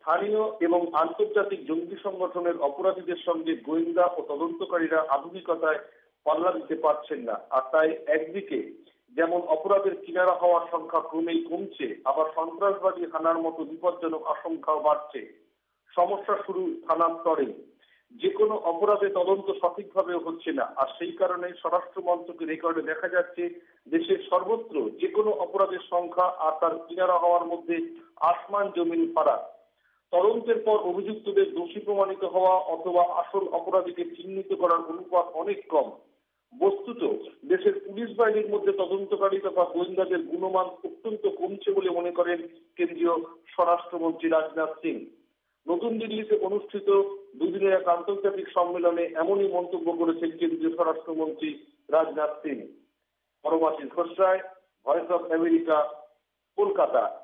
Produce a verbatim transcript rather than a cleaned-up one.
স্থানীয় এবং আন্তর্জাতিক জঙ্গি সংগঠনের অপরাধীদের সঙ্গে গোয়েন্দা ও তদন্তকারীরা আধুনিকতায় পাল্লা দিতে পারছেন না। আর তাই একদিকে যেমন অপরাধের কিনারা হওয়ার সংখ্যা ক্রমেই কমছে, আবার সন্ত্রাসবাদী হানার মতো বিপজ্জনক আশঙ্কাও বাড়ছে। সমস্যা শুরু থানার স্তরে। যে কোনো অপরাধে তদন্ত সঠিকভাবে হচ্ছে না, আর সেই কারণে স্বরাষ্ট্র মন্ত্রকের রেকর্ডে দেখা যাচ্ছে দেশের সর্বত্র যে কোনো অপরাধের সংখ্যা আর তার কিনারা হওয়ার মধ্যে আসমান জমিন ফারাক। তদন্তের পর অভিযুক্তদের দোষী প্রমাণিত হওয়া অথবা আসল অপরাধীকে চিহ্নিত করার অনুপাত অনেক কম। বস্তুত দেশের পুলিশ বাহিনীর মধ্যে তদন্তকারী তথা গোয়েন্দাদের গুণমান অত্যন্ত কমছে বলে মনে করেন কেন্দ্রীয় স্বরাষ্ট্রমন্ত্রী রাজনাথ সিং। নতুন দিল্লিতে অনুষ্ঠিত দুদিনের এক আন্তর্জাতিক সম্মেলনে এমনই মন্তব্য করেছেন কেন্দ্রীয় স্বরাষ্ট্রমন্ত্রী Rajnath Singh. Paramashis Ghosh Roy, voice of America, Kolkata.